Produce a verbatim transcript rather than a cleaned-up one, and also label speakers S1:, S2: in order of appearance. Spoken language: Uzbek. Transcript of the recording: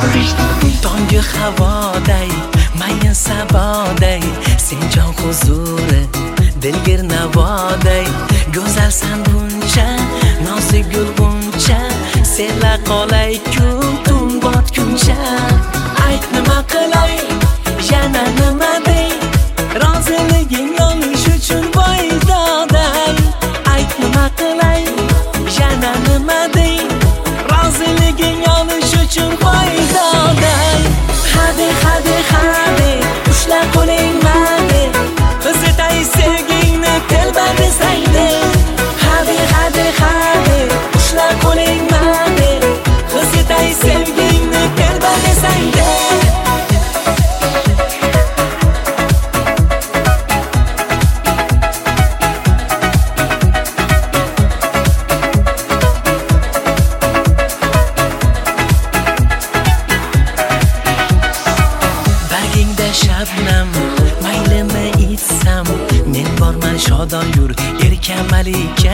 S1: Tongi havoday, mayin saboday, sen jon huzuri, dilgir navoday. Go'zalsan buncha, nozik gul buncha, sela qolay kun tun botguncha. Ayt nima qilay, yana nima dey, roziliging olish uchun foydaday. Ayt nima qilay, yana nima dey, roziliging olish uchun foydaday. Hadi hadi hadi, ushla qo'ling mani, qizitay sevgingni telba desangda. Hadi hadi hadi, ushla qo'ling mani, qizitay sevgingni telba desangda. Shabnam, maylimi itsam, men borman shodon yur, erkamalik